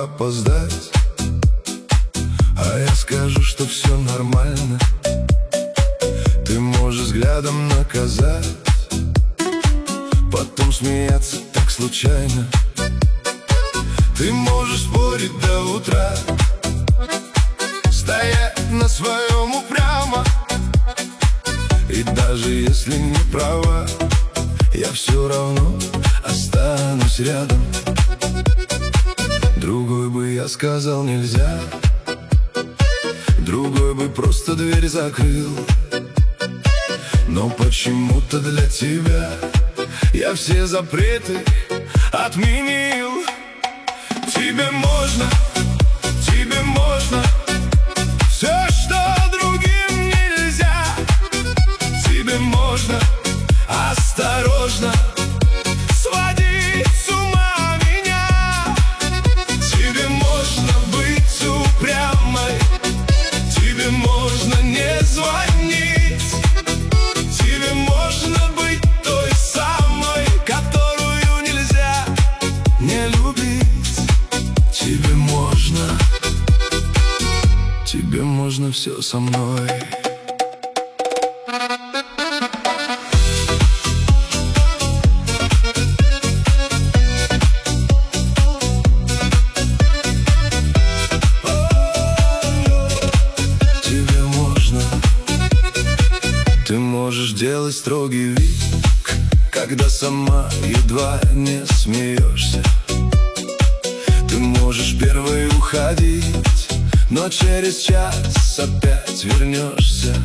снова опоздать, а я скажу, что все нормально. Ты можешь взглядом наказать, потом смеяться так случайно. Ты можешь спорить до утра, стоять на своем упрямо. И даже если не права, я все равно останусь рядом. Другой бы я сказал нельзя, другой бы просто дверь закрыл. Но почему-то для тебя я все запреты отменил. Тебе можно все, что другим нельзя. Тебе можно осторожно сводить с ума меня. Тебе можно быть упрямой, тебе можно не звонить. Тебе можно быть той самой, которую нельзя не любить. Тебе можно все со мной. Тебе можно. Ты можешь делать строгий вид, когда сама едва не смеешься. Ты можешь первой уходить, но через час опять вернешься.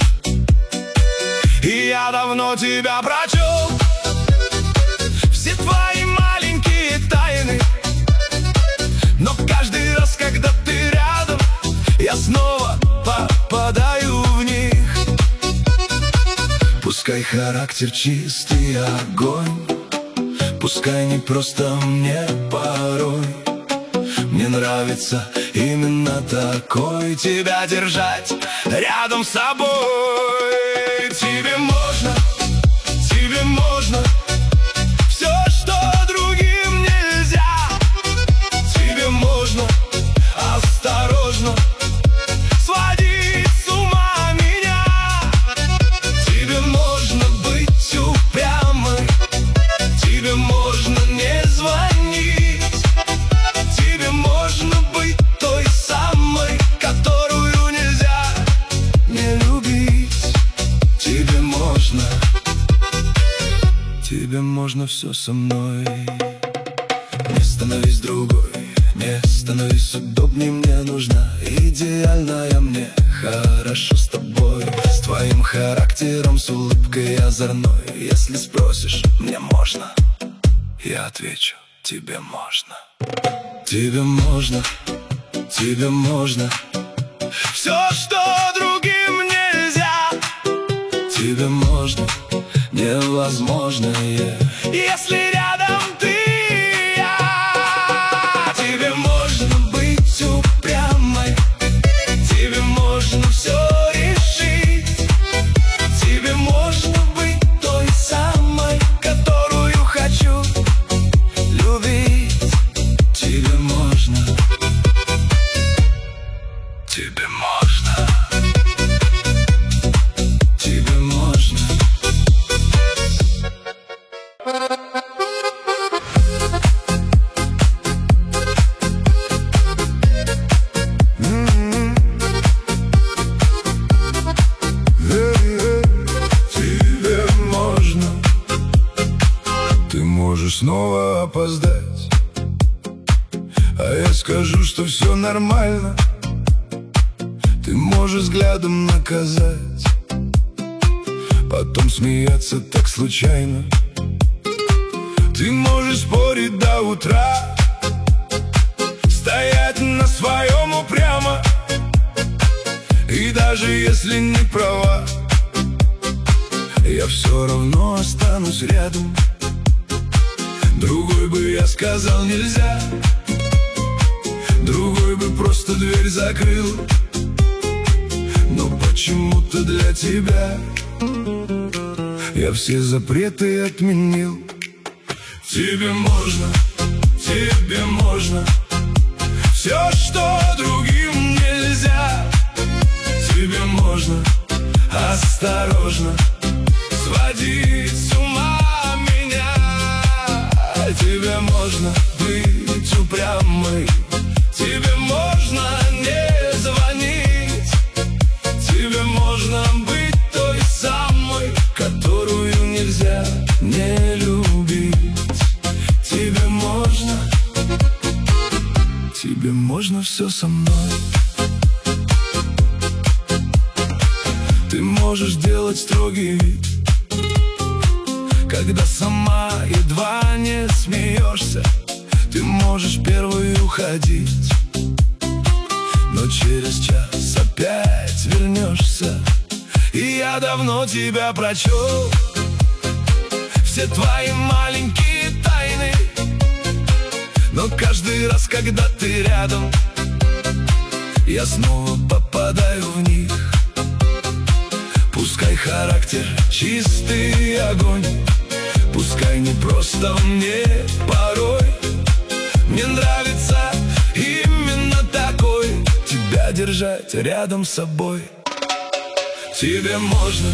И я давно тебя прочел, все твои маленькие тайны. Но каждый раз, когда ты рядом, я снова попадаю в них. Пускай характер чистый огонь, пускай не просто мне порой. Мне нравится именно такой, тебя держать рядом с собой. Тебе можно все, что другим нельзя. Тебе можно осторожно сводить с ума меня. Тебе можно быть упрямой, тебе можно не звонить. Тебе можно быть той самой, которую нельзя не любить. Тебе можно все со мной. Не становись другой, не становись удобней. Мне нужна идеальная, мне хорошо с тобой. С твоим характером, с улыбкой озорной. Если спросишь, мне можно, я отвечу, тебе можно. Тебе можно все, что другим нельзя. Тебе можно невозможное, если рядом ты и я. Тебе можно быть упрямой, тебе можно все решить. Тебе можно быть той самой, которую хочу любить. Тебе можно. Тебе можно. Тебе можно. Тебе можно. Ты можешь снова опоздать, а я скажу, что все нормально. Ты можешь взглядом наказать, потом смеяться так случайно. Ты можешь спорить до утра, стоять на своем упрямо. И даже если не права, я все равно останусь рядом. Другой бы я сказал нельзя, другой бы просто дверь закрыл. Но почему-то для тебя я все запреты отменил. Тебе можно все, что другим нельзя. Тебе можно осторожно сводить с ума меня. Тебе можно быть упрямой, тебе можно не звонить, тебе можно быть той самой, которую нельзя не любить. Тебе можно все со мной. Ты можешь делать строгий вид, когда сама едва не смеешься. Ты можешь первой уходить, но через час опять вернешься. И я давно тебя прочел, все твои маленькие тайны. Но каждый раз, когда ты рядом, я снова попадаю в них. Пускай характер чистый огонь, пускай не просто мне порой. Мне нравится именно такой, тебя держать рядом с собой. Тебе можно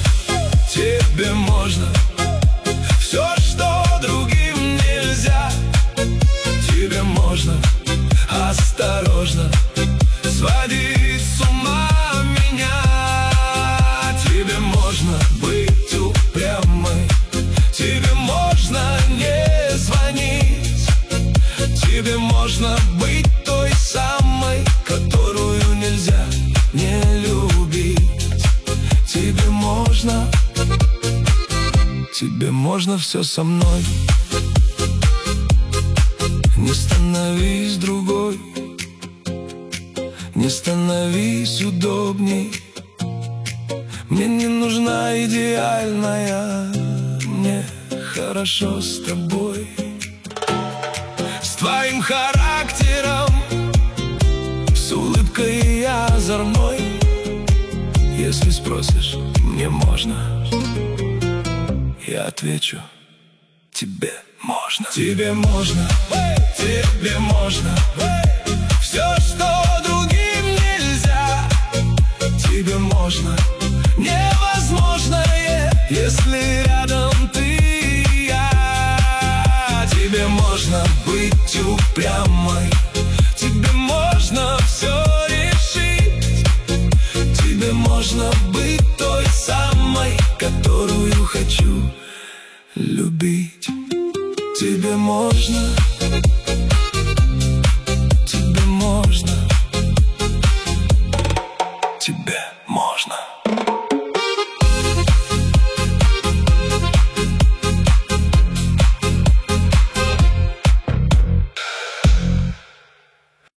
все, что другим нельзя. Тебе можно осторожно сводить с ума меня. Тебе можно быть упрямой, тебе можно не звонить, тебе можно быть той самой, которую нельзя не любить. Тебе можно все со мной. Не становись другой, не становись удобней. Мне не нужна идеальная, мне хорошо с тобой. С твоим характером, с улыбкой и озорной. Если спросишь, мне можно, я отвечу, тебе можно. Тебе можно все, что другим нельзя. Тебе можно невозможное, если рядом ты и я. Тебе можно быть упрямой, тебе можно все решить. Тебе можно быть той самой, которую хочу любить. Тебе можно, тебе можно, тебе можно.